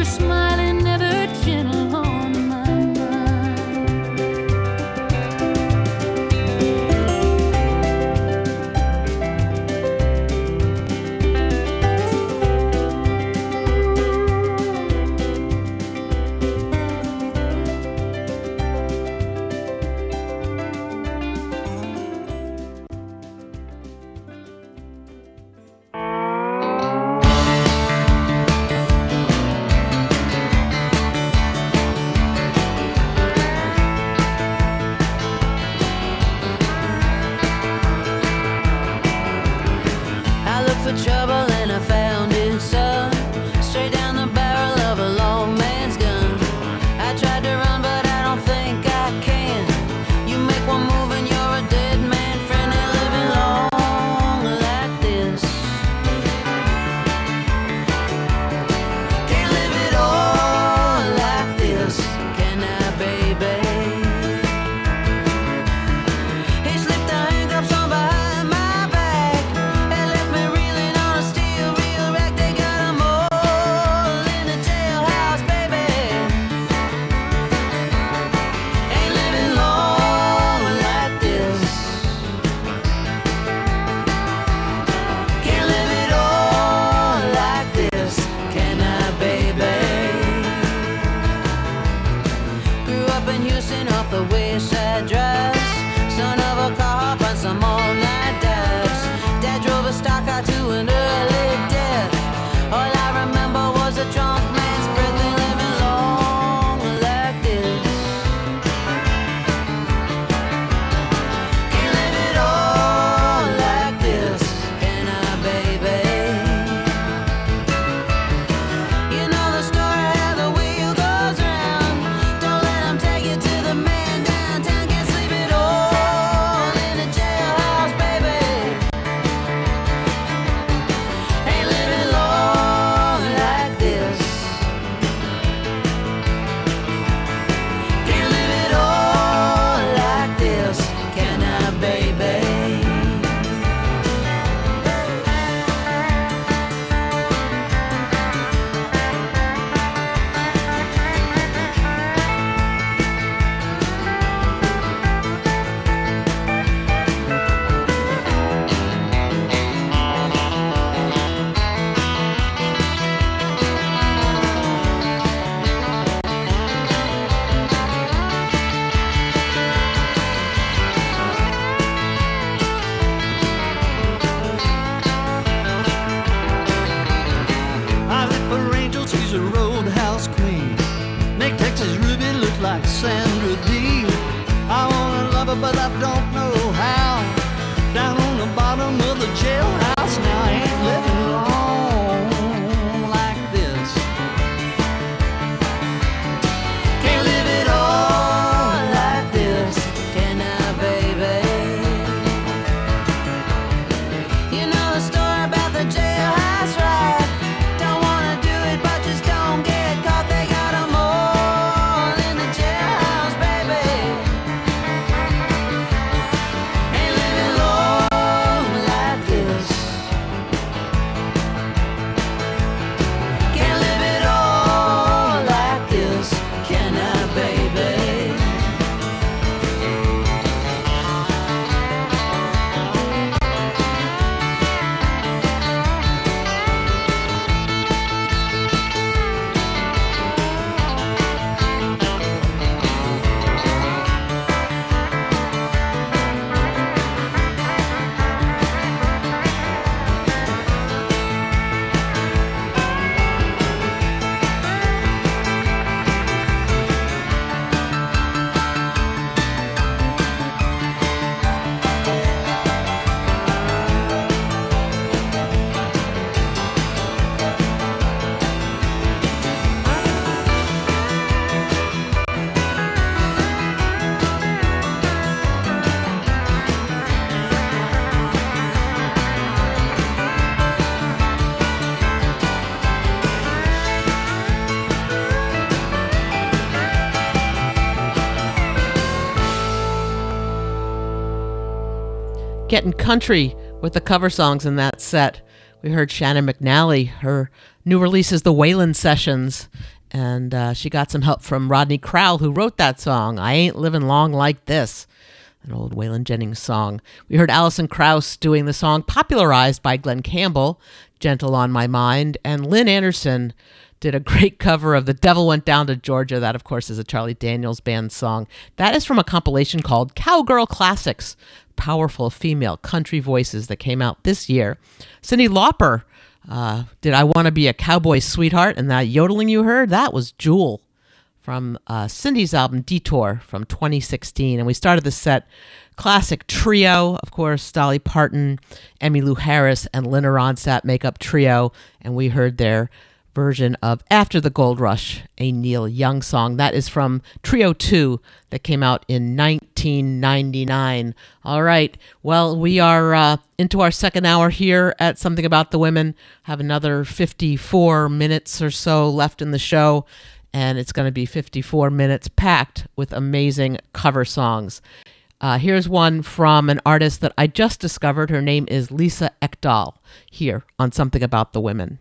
smiling, never gentle on my mind. Trouble and I found it, son, straight down the barrel of a long man's gun. I tried to run, but I don't think I can. You make one move and you're a dead man, friend, ain't living long like this. Can't live it all like this, can I, baby? He slipped the handcuffs on behind my back and left me reeling on a steel reel rack. They got 'em all in the jailhouse, baby. Ain't living long like this. Can't live it all like this, can I, baby? Grew up in Houston off the Wayside Drives, son of a car hop on some all-night dives. Dad drove a stock car to an early death. All I remember was a drunk man's breath. Ain't living long like this. Can't live it all like this, can I, baby? You know the story how the wheel goes round. Don't let 'em take you to the man downtown. Can't sleep it all in a jailhouse, baby. Ain't living long like this. Can't live it all like this, can I, baby? I live for angels, she's a roadhouse queen. Make Texas Ruby look like Sandra Dee. I wanna love her, but I don't know how. Down on the bottom of the jailhouse now, I ain't living long like this. Can't live it all like this, can I, baby? You know the story about the jailhouse ride. Don't wanna do it, but just don't get caught. They got 'em all in the jailhouse, baby. Ain't living long like this. Can't live it all like this, can I, baby? Getting country with the cover songs in that set. We heard Shannon McNally. Her new release is The Wayland Sessions. And she got some help from Rodney Crowell, who wrote that song, I Ain't Living Long Like This, an old Waylon Jennings song. We heard Alison Krauss doing the song popularized by Glenn Campbell, Gentle on My Mind, and Lynn Anderson did a great cover of The Devil Went Down to Georgia. That, of course, is a Charlie Daniels Band song. That is from a compilation called Cowgirl Classics, Powerful Female Country Voices, that came out this year. Cyndi Lauper did I Want to Be a Cowboy Sweetheart, and that yodeling you heard, that was Jewel from Cyndi's album Detour from 2016. And we started the set classic trio, of course, Dolly Parton, Emmylou Harris, and Linda Ronstadt make up trio, and we heard their version of After the Gold Rush, a Neil Young song. That is from Trio 2 that came out in 1999. All right. Well, we are into our second hour here at Something About the Women. Have another 54 minutes or so left in the show, and it's going to be 54 minutes packed with amazing cover songs. Here's one from an artist that I just discovered. Her name is Lisa Ekdahl, here on Something About the Women.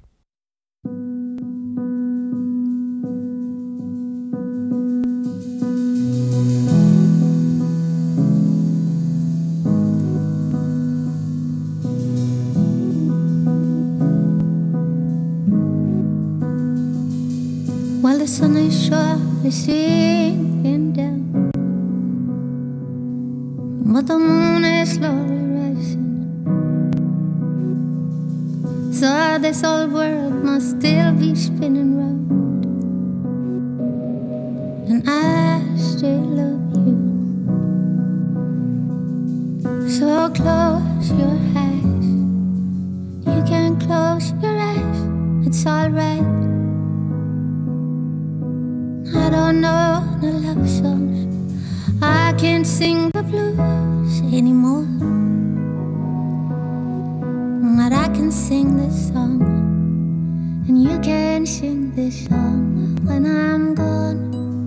Well, the sun is surely sinking down, but the moon is slowly rising. So this old world must still be spinning round, and I still love you. So close your eyes, you can close your eyes, it's alright. I don't know the love songs, I can't sing the blues anymore, but I can sing this song, and you can sing this song when I'm gone.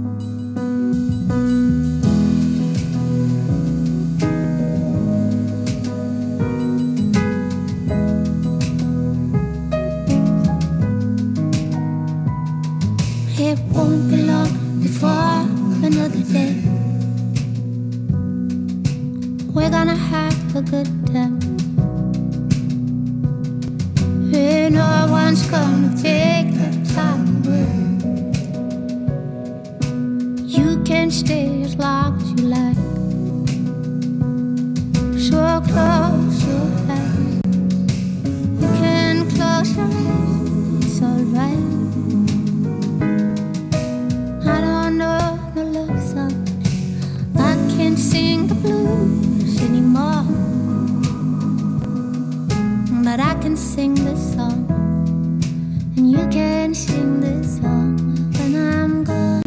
It won't be long before another day, we're gonna have a good time. Hey, no one's gonna take the time away. You can stay as long as you like. So close your eyes, you can close your eyes, it's alright. Sing the blues anymore, but I can sing this song, and you can sing this song when I'm gone.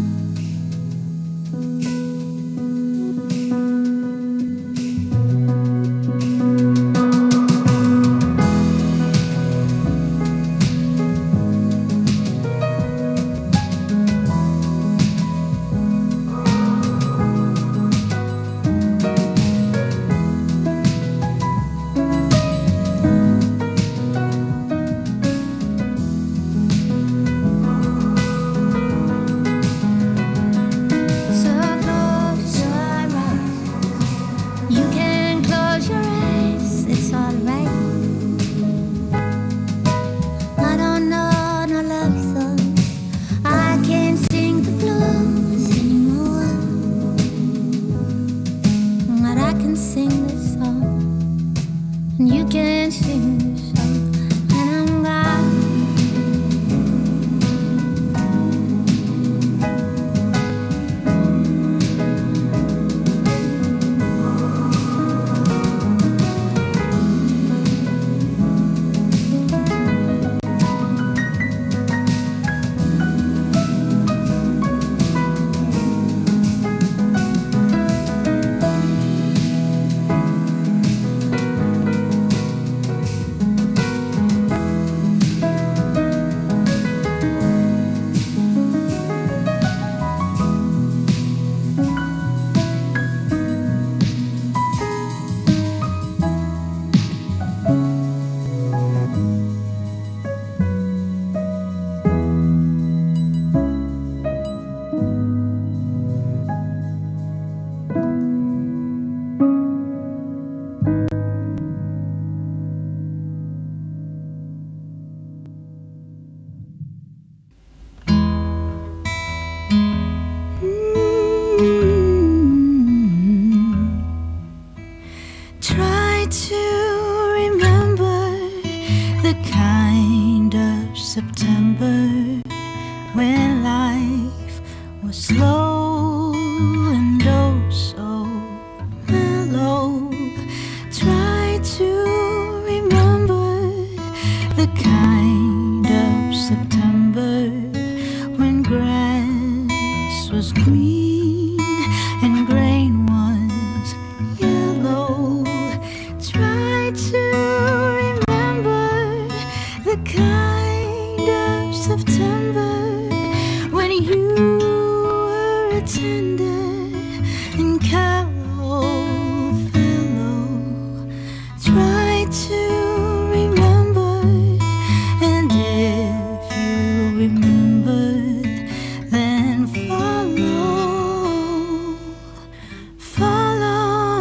tender and callow fellow. Try to remember, and if you remember, then follow.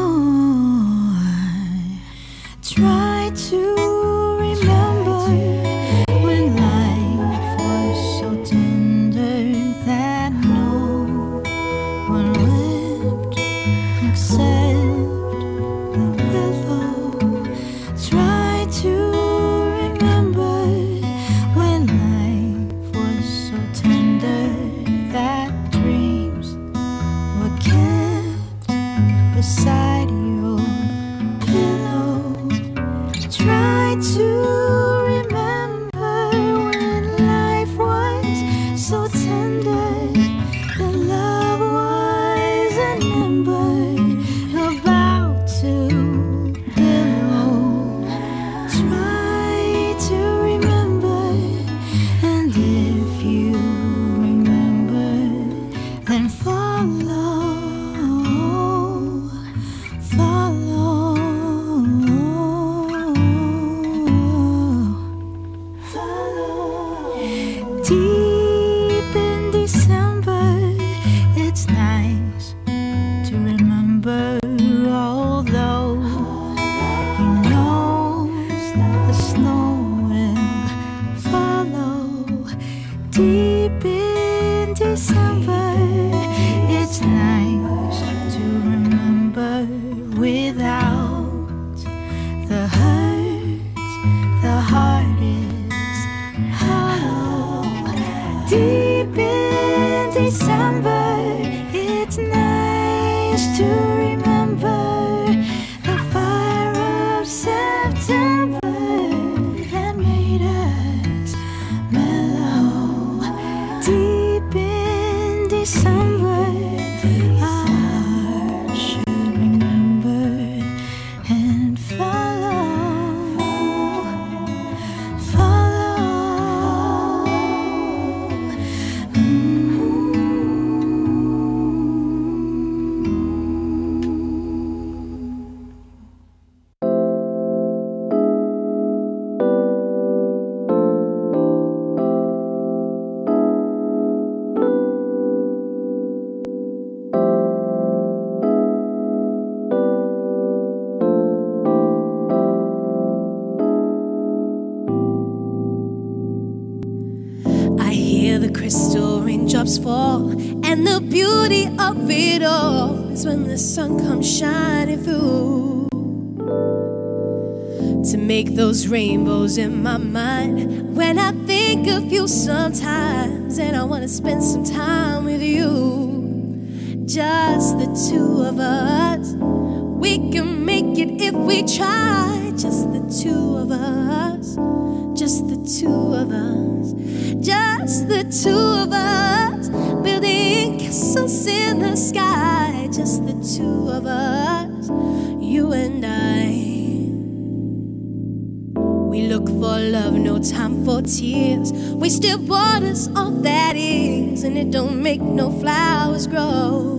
Try to remember when life was so tender that no one wept except the willow. Try to remember when life was so tender that dreams were kept beside your pillow. Try to remember when life was so tender that love was an ember about to billow. Try to remember, and if you remember, then follow. Deep in December, it's nice to remember, although you know the snow will follow. Deep in December, it's nice to remember without the hurt. The heart is hollow. Deep in December, it's nice to remember the fire of September that made us mellow. Deep in December, our hearts should remember and follow. I hear the crystal raindrops fall, and the beauty of it all is when the sun comes shining through to make those rainbows in my mind. When I think of you sometimes, and I want to spend some time with you, just the two of us. We can make it if we try, just the two of us, just the two of us, just the two of us, building castles in the sky, just the two of us, you and I. We look for love, no time for tears, wasted waters, all that is, and it don't make no flowers grow.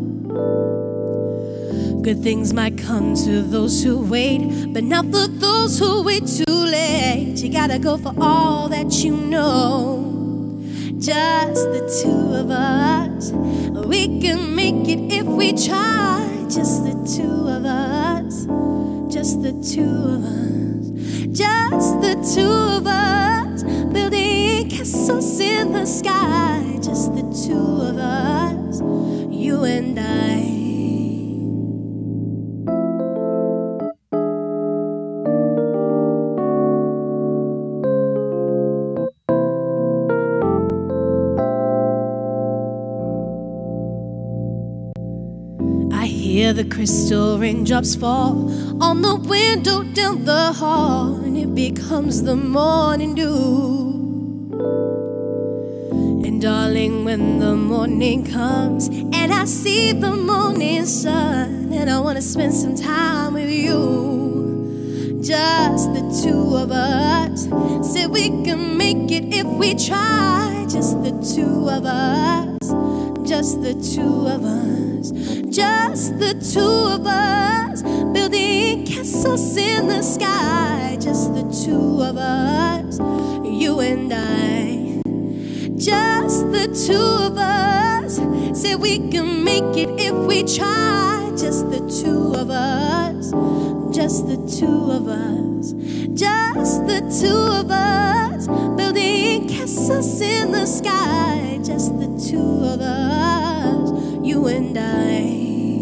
Good things might come to those who wait, but not for those who wait too late. You gotta go for all that you know. Just the two of us. We can make it if we try. Just the two of us. Just the two of us. Just the two of us. Building castles in the sky. Just the two of us. You and I. Hear the crystal raindrops fall on the window down the hall, and it becomes the morning dew. And darling, when the morning comes and I see the morning sun, and I want to spend some time with you, just the two of us. Said we can make it if we try, just the two of us. just the two of us, just the two of us, building castles in the sky, just the two of us, you and I, just the two of us, said we can make it if we try, just the two of us, just the two of us, just the two of us, building castles in the sky, just the two of us, you and I.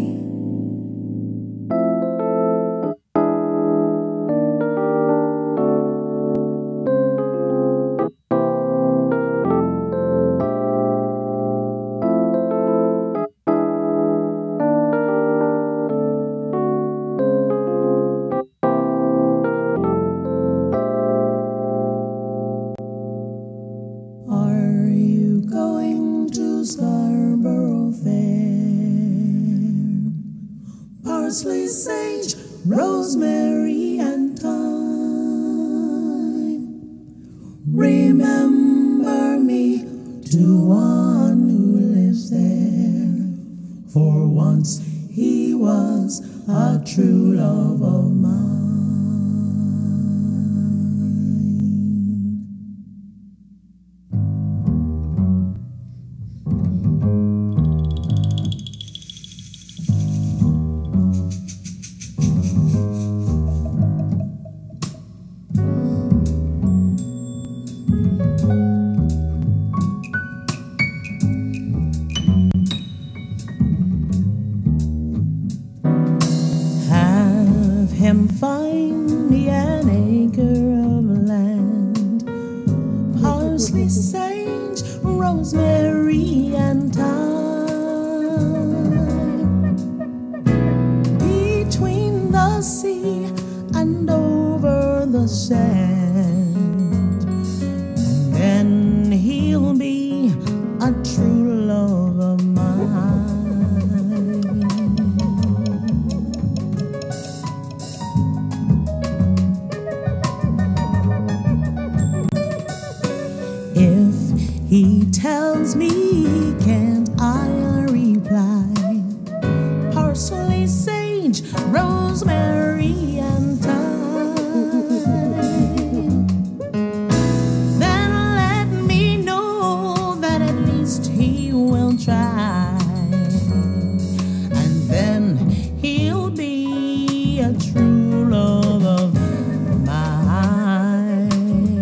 Scarborough Fair, parsley, sage, rosemary, and thyme. Remember me to one who lives there, for once he was a true love of mine. Him find me an acre of land, parsley, sage, rosemary, and thyme. Between the sea and over the sand, and then he'll be a true love of mine. If he tells me, can't I reply? Parsley, sage, rosemary, and thyme. Then let me know that at least he will try, and then he'll be a true love of mine.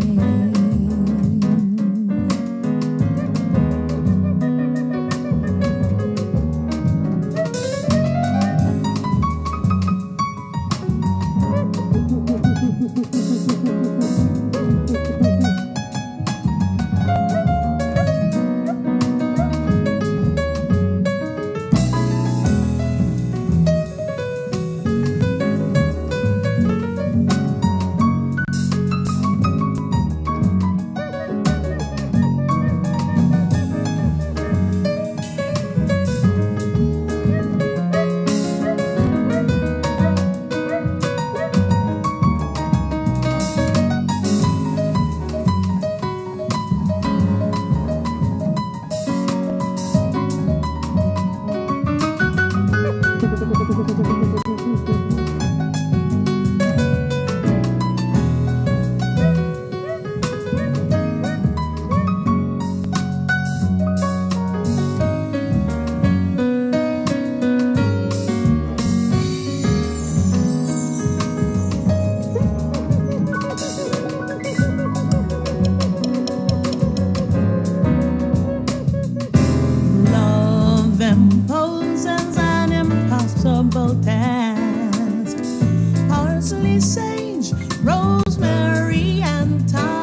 Imposes an impossible task. Parsley, sage, rosemary, and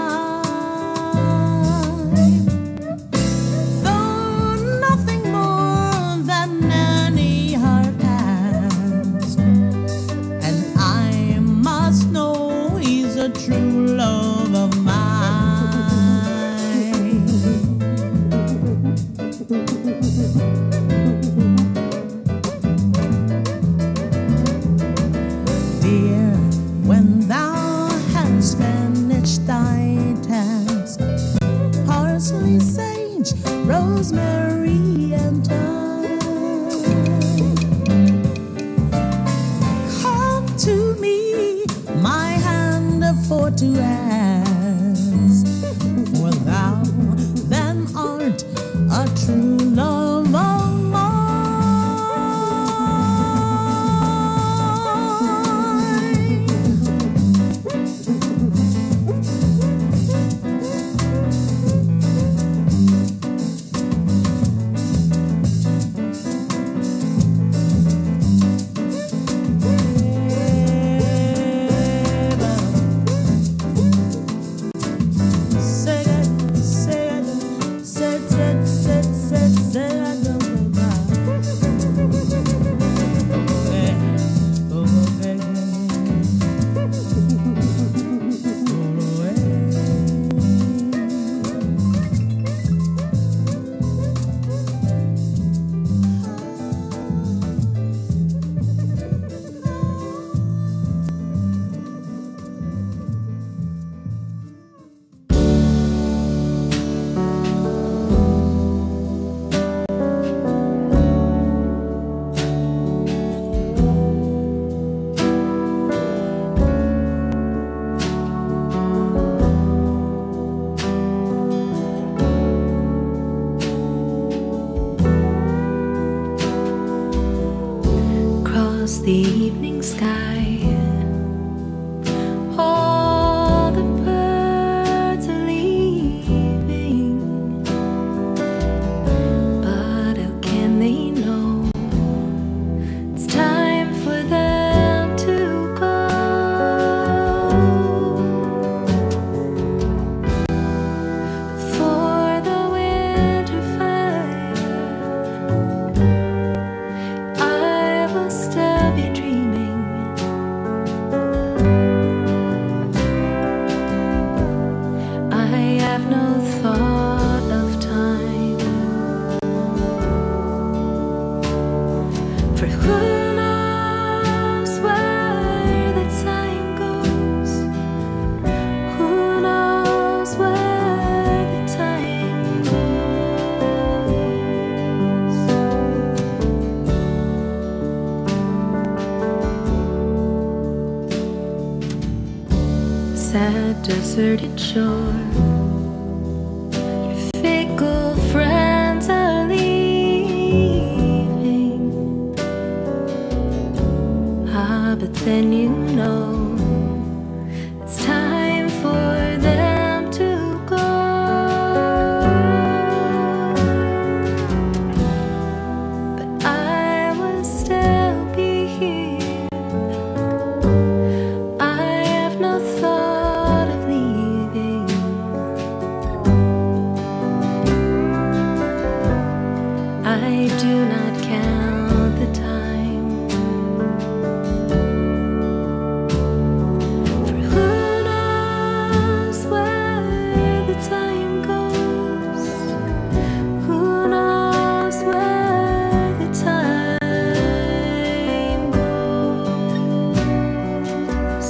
thyme. Though nothing more than any heart asks, and I must know he's a true love of mine. Dear, when thou hast finished thy task, parsley, sage, rosemary, and thyme. a true love of mine. The evening sky, all the birds are leaving, but how can they know it's time for them to go? For the winter fire, I will still be dreaming. I have no thought of time, for who knows where the time goes? Who knows where the time goes? Sad deserted shore, your fickle friends are leaving. Ah, but then you know it's time for them to go. But I will still be here. I have no thought of leaving. I do not count the time, for who knows where the time goes? Who knows where the time goes?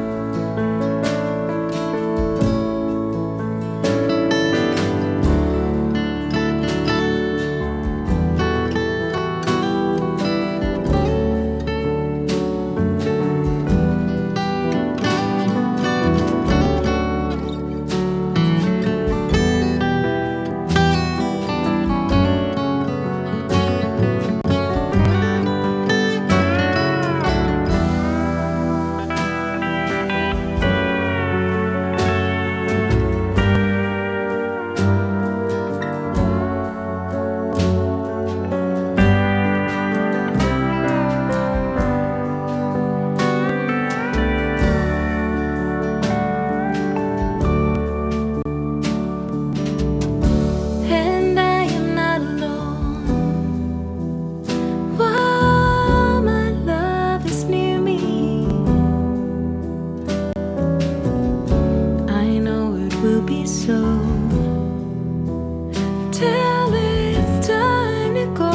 And I am not alone while my love is near me. I know it will be so till it's time to go.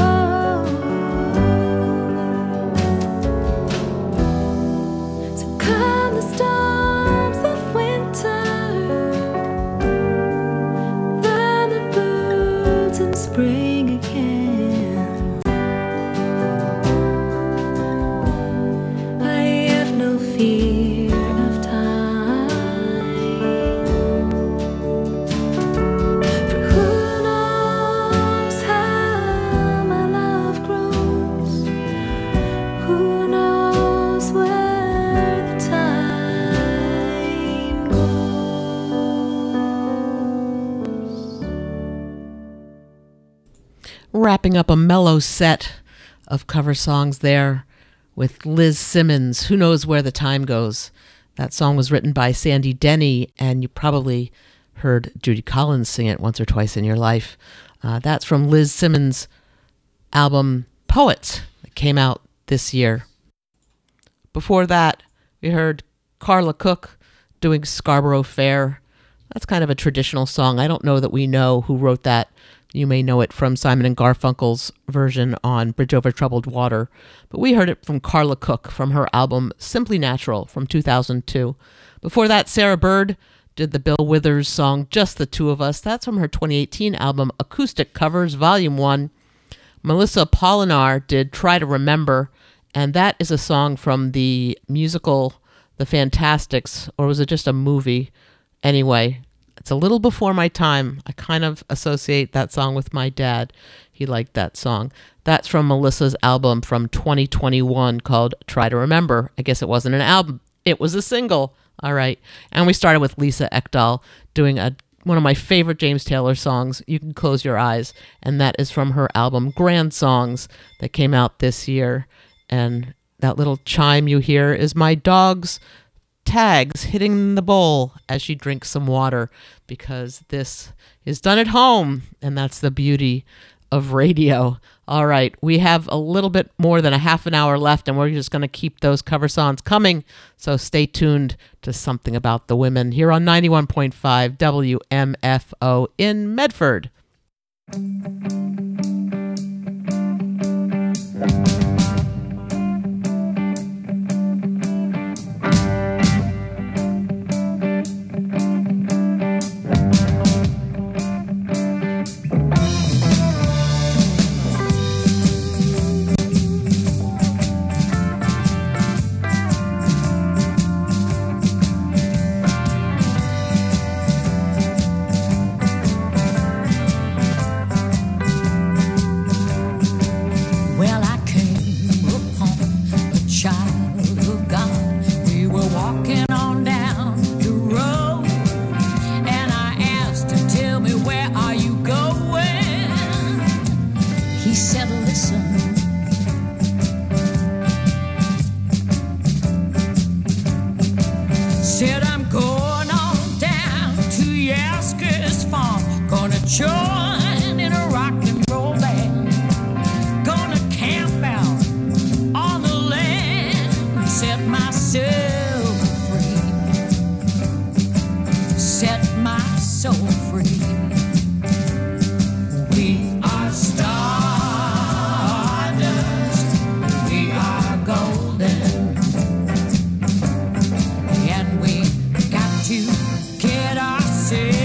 So come the storms of winter, then the birds in spring again. I have no fear of time, for who knows Wrapping up a mellow set of cover songs there with Liz Simmons, Who Knows Where the Time Goes. That song was written by Sandy Denny, and you probably heard Judy Collins sing it once or twice in your life. That's from Liz Simmons' album Poets that came out this year. Before that, we heard Carla Cook doing Scarborough Fair. That's kind of a traditional song. I don't know that we know who wrote that. You may know it from Simon and Garfunkel's version on Bridge Over Troubled Water. But we heard it from Carla Cook from her album Simply Natural from 2002. Before that, Sarah Bird did the Bill Withers song Just the Two of Us. That's from her 2018 album Acoustic Covers Volume 1. Melissa Polinar did Try to Remember, and that is a song from the musical The Fantastics, or was it just a movie? Anyway, it's a little before my time. I kind of associate that song with my dad. He liked that song. That's from Melissa's album from 2021 called Try to Remember. I guess it wasn't an album. It was a single. All right. And we started with Lisa Ekdahl doing one of my favorite James Taylor songs, You Can Close Your Eyes. And that is from her album Grand Songs that came out this year. And that little chime you hear is my dog's tags hitting the bowl as she drinks some water, because this is done at home, and that's the beauty of radio. All right, we have a little bit more than a half an hour left, and we're just going to keep those cover songs coming, so stay tuned to Something About the Women here on 91.5 WMFO in Medford. Join in a rock and roll band, gonna camp out on the land and set myself free, set my soul free. We are stardust, we are golden, and we got to get ourselves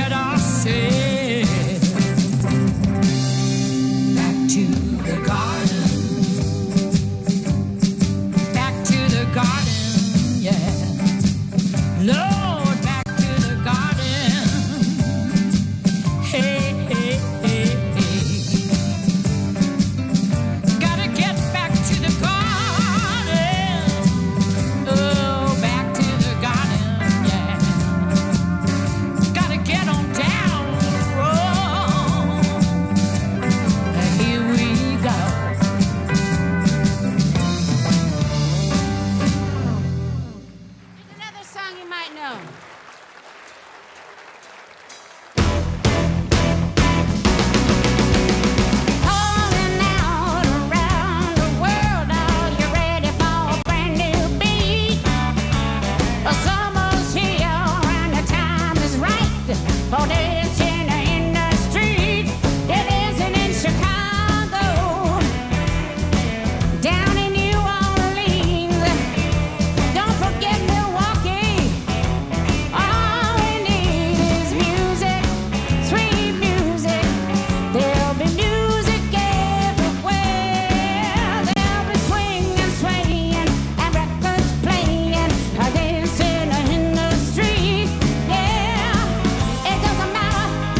get ourselves back to the garden. Back to the garden, yeah. Lord, back to the garden. Hey, hey, hey, hey. Gotta get back to the garden. Oh, back to the garden, yeah. Gotta get on down the road. Here we go. Another song you might know. Calling out around the world, are you ready for a brand new beat? Summer's here and the time is right for dancing in the street. It isn't in Chicago, down in New Orleans. Don't forget Milwaukee. All we need is music, sweet music. There'll be music everywhere. There'll be swinging, swaying, and records playing, dancing in the street. Yeah, it doesn't matter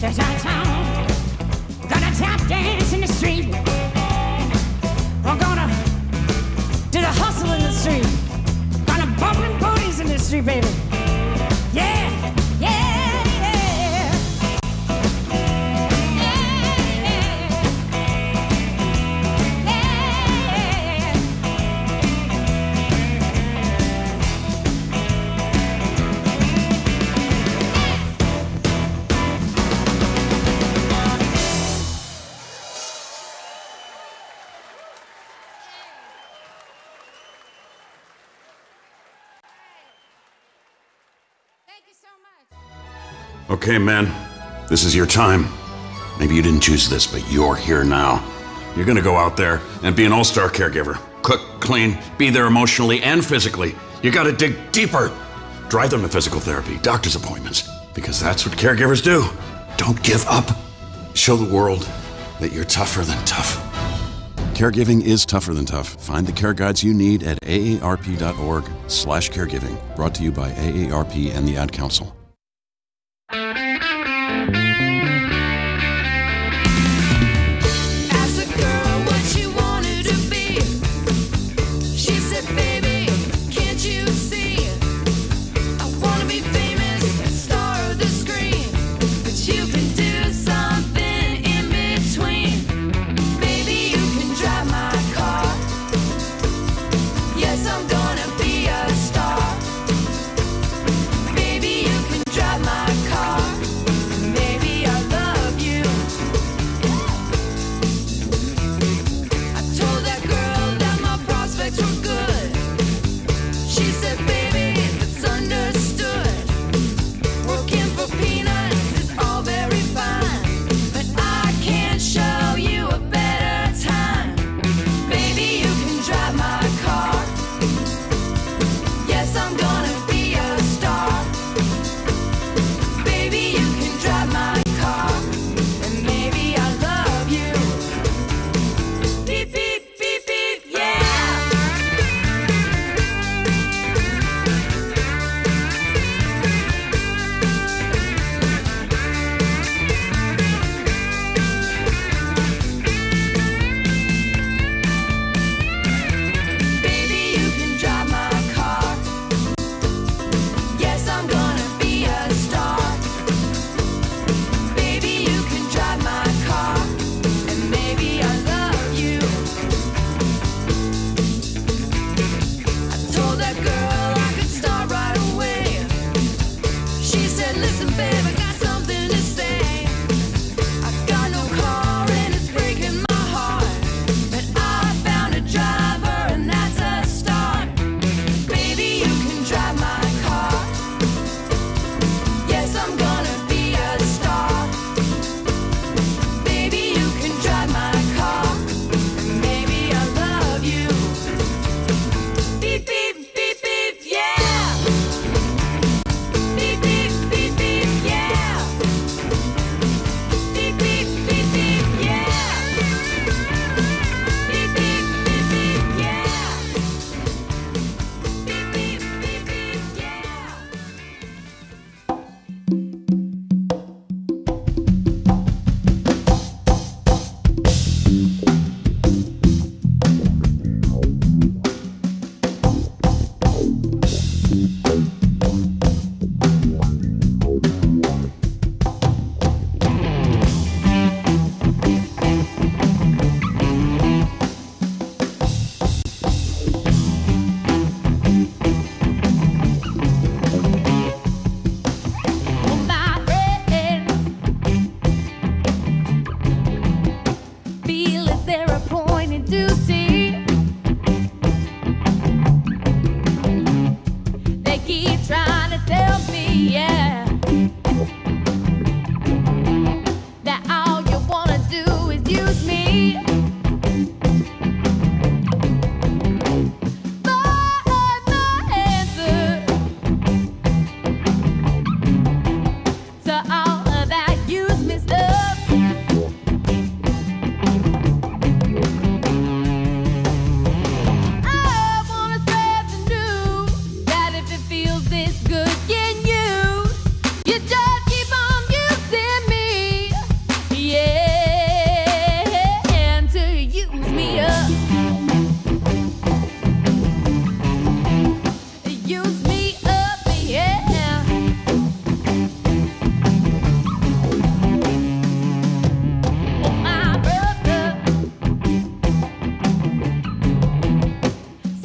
to downtown. Gonna tap dance in the street. We're gonna do the hustle in the street. Gonna bumpin' booties in the street, baby. Yeah, yeah, yeah. Okay, man, this is your time. Maybe you didn't choose this, but you're here now. You're gonna go out there and be an all-star caregiver. Cook, clean, be there emotionally and physically. You gotta dig deeper. Drive them to physical therapy, doctor's appointments, because that's what caregivers do. Don't give up. Show the world that you're tougher than tough. Caregiving is tougher than tough. Find the care guides you need at aarp.org/caregiving. Brought to you by AARP and the Ad Council. Asked a girl what she wanted to be. She said, baby, can't you see? I wanna be famous, star of the screen. But you can do something in between. Baby, you can drive my car. Yes, I'm gonna be a star. Baby, you can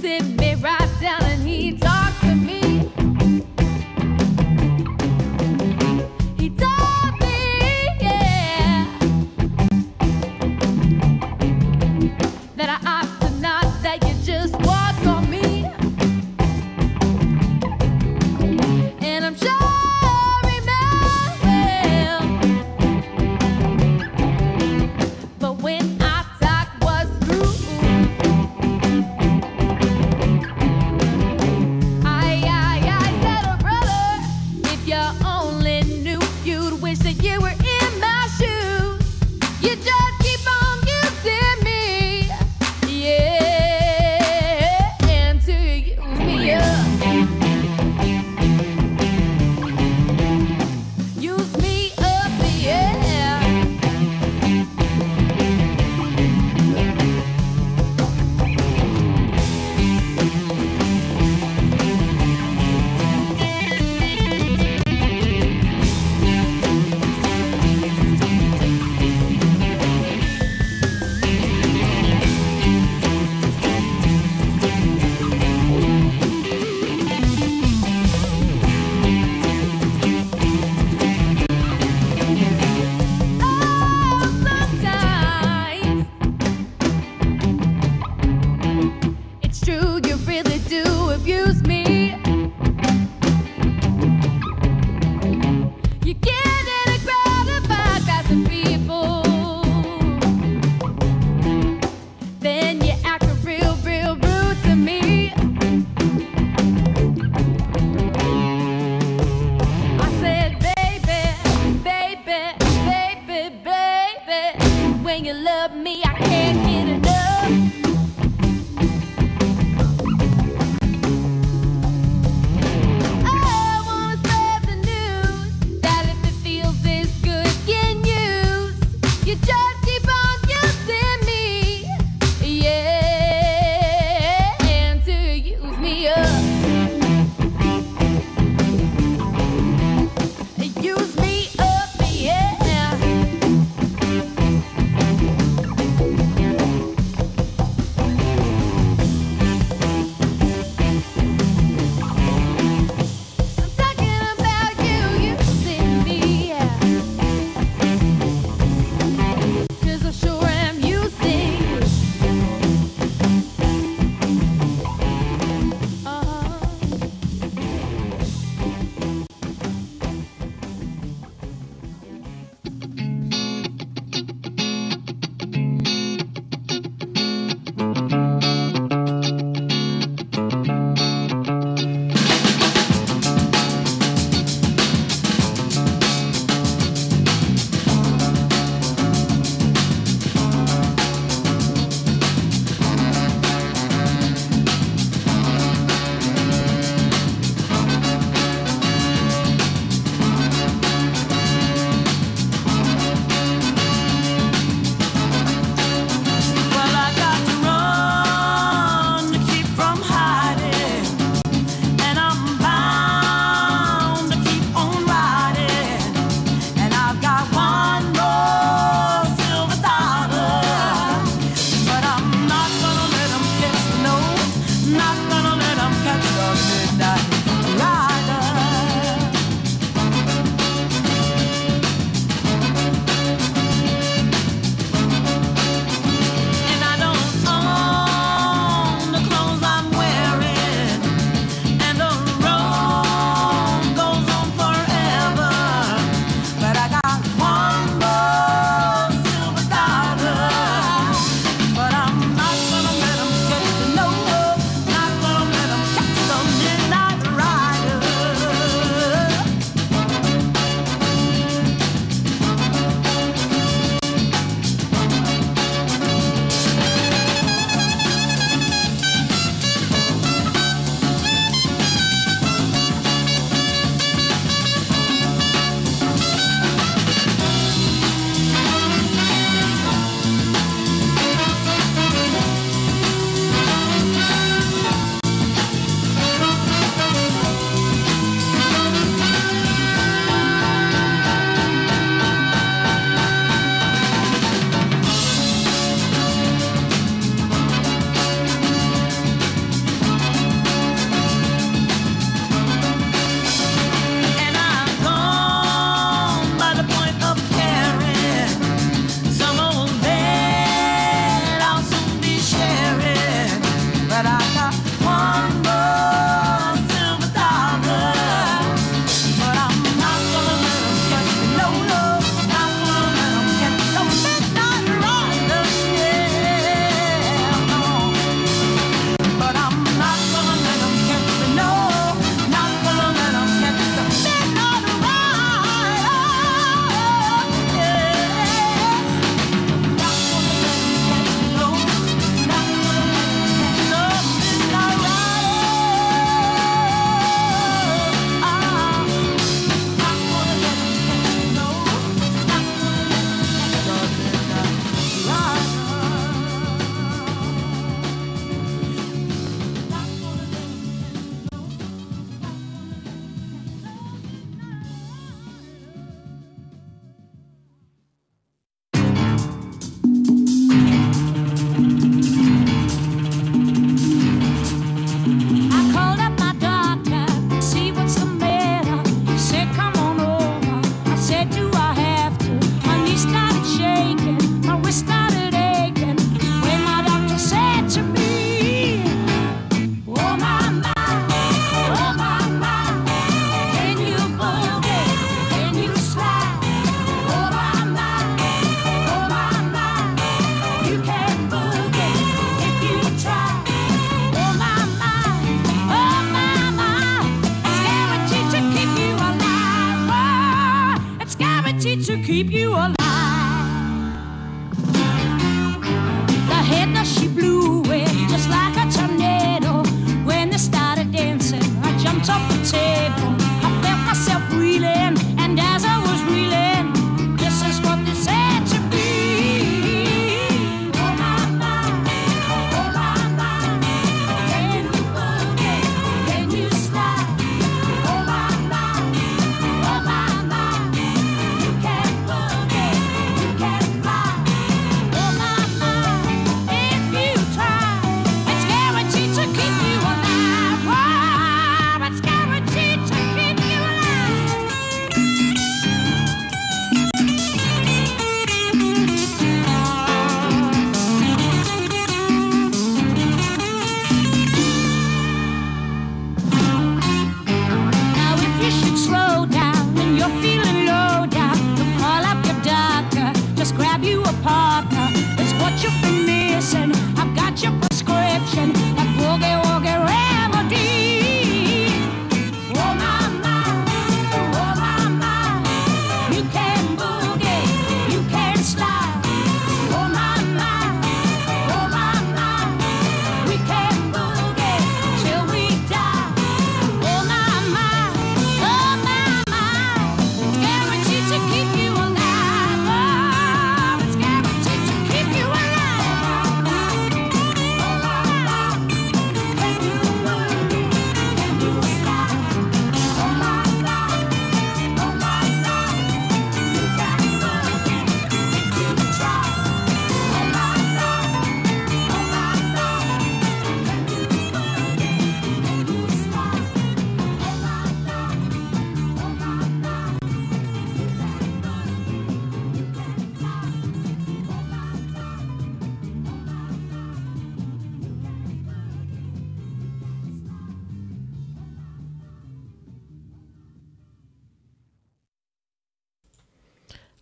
sit me right down and he talked to me. He told me, yeah, that I ought to not, that you just walk on me. And I'm sure he meant well, but when our talk was through,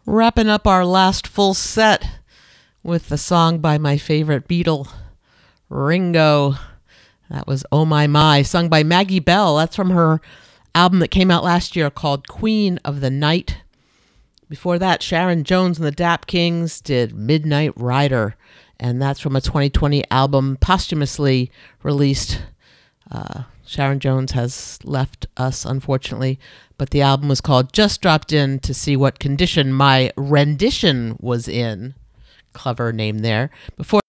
Wrapping up our last full set with the song by my favorite Beatle, Ringo. That was Oh My My, sung by Maggie Bell. That's from her album that came out last year called Queen of the Night. Before that, Sharon Jones and the Dap Kings did Midnight Rider, and that's from a 2020 album posthumously released. Sharon Jones has left us, unfortunately, but the album was called Just Dropped In to See What Condition My Rendition Was In. Clever name there. Before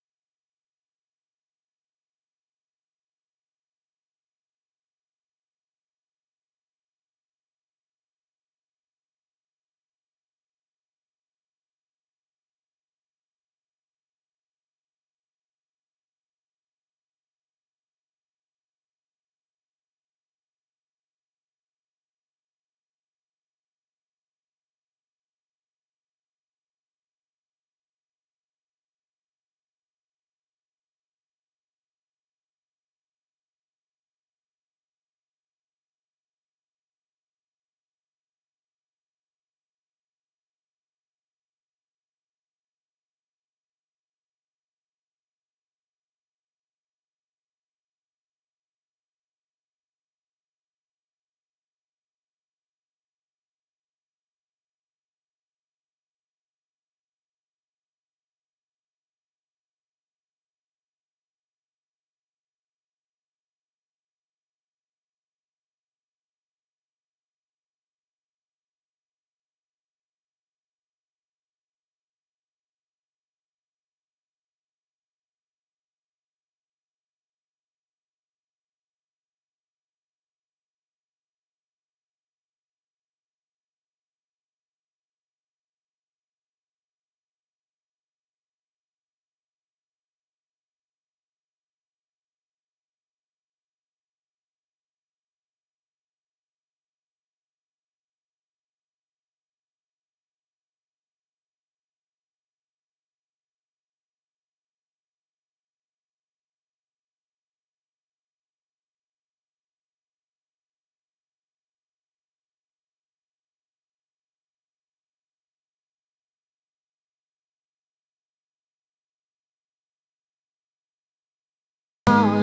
hour,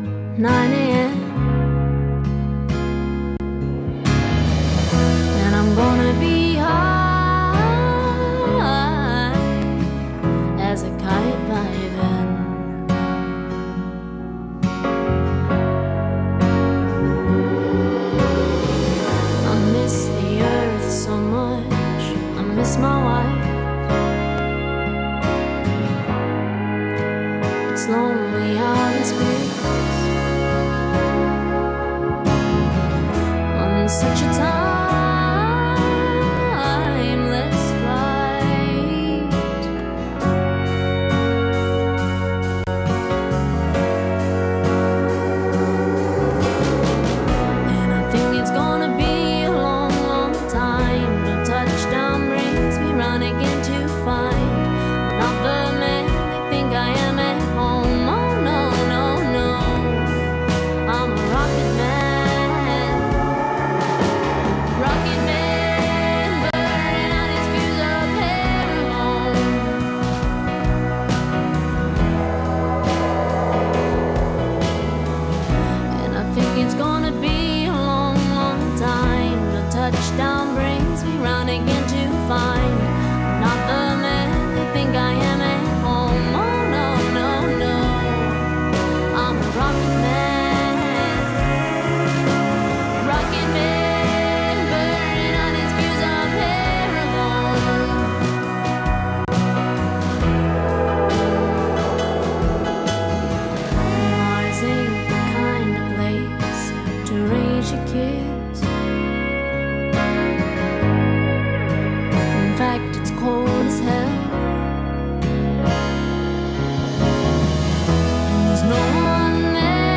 9 a.m. And I'm gonna be high as a kite by then. I miss the earth so much, I miss my wife. It's lonely out in space on such a timeless flight. And I think it's gonna be a long, long time. No touchdown brings me round again to find not the man they think I am at home. Oh no, no, no, I'm a rocket man. Rocket man, burning out his fuse of heroin. And I think it's gonna be a long, long time. No touchdown brings me round again to find not the man they think I am at home. Oh no, no, no, I'm a rocket man. Rocket man, burning on his fuse of heroin. Mars ain't the kind of place to raise your kids. In fact, it's cold as hell. And there's no one there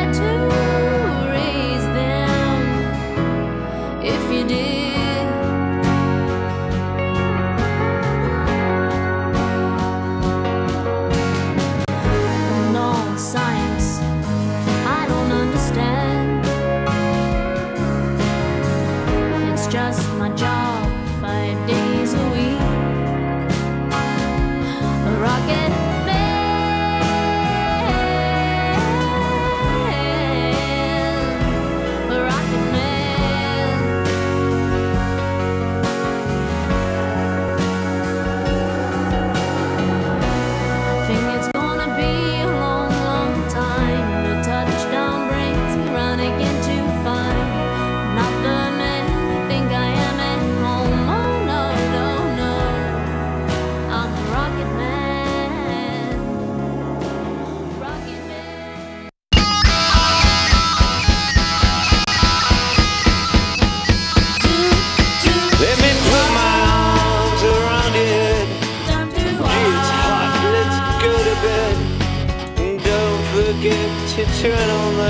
you turn on the